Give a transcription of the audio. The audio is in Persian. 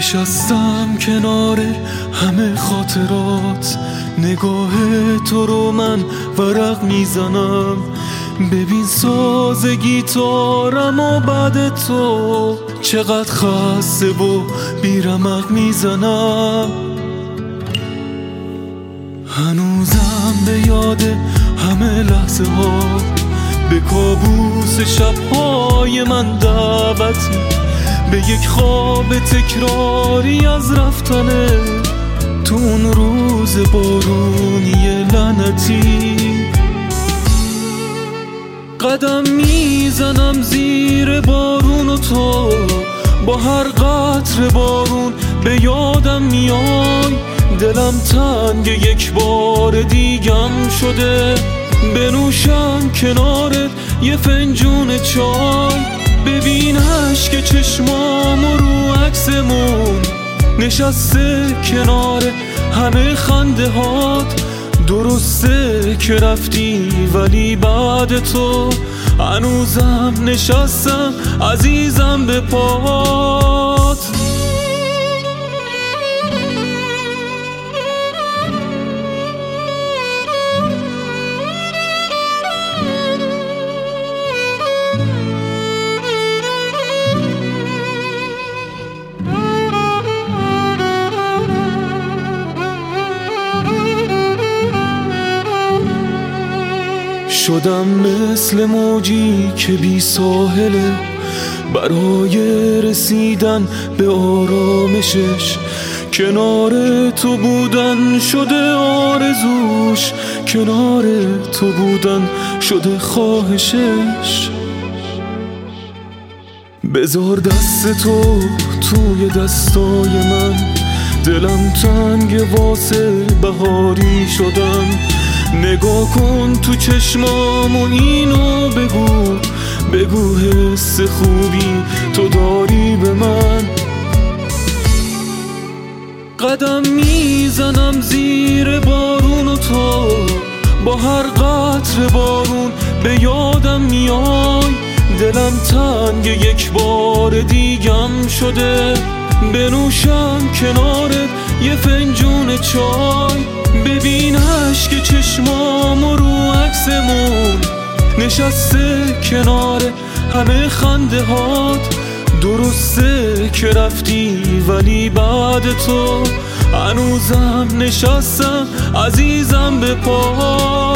نشستم کنار همه خاطرات، نگاه تو رو من ورق میزنم. ببین ساز گیتارم و بعد تو چقدر خسته و بیرمق میزنم. هنوزم به یاد همه لحظه ها، به کابوس شبهای من دعوتی، به یک خواب تکراری از رفتنه تو اون روز بارونی لعنتی. قدم میزنم زیر بارون و تو با هر قطره بارون به یادم میای. دلم تنگ یک بار دیگم شده، بنوشم کنارت یه فنجون چای. ببین اشک چشمام و رو عکسمون نشسته کنار همه خنده هات. درسته که رفتی ولی بعد تو هنوزم نشستم عزیزم به پات. شدم مثل موجی که بی ساحله، برای رسیدن به آرامشش کنار تو بودن شده آرزوش، کنار تو بودن شده خواهشش. بذار دست تو توی دستای من، دلم تنگ واسه بهاری شدن. نگاه کن تو چشمام و اینو بگو حس خوبی تو داری به من. قدم میزنم زیر بارون و تو با هر قطره بارون به یادم میای. دلم تنگ یک بار دیگم شده، بنوشم کنارت یه فنجون چای. ببین اشک چشمام و رو عکسمون نشسته کنار همه خنده هات. درسته که رفتی ولی بعد تو هنوزم نشستم عزیزم به پات.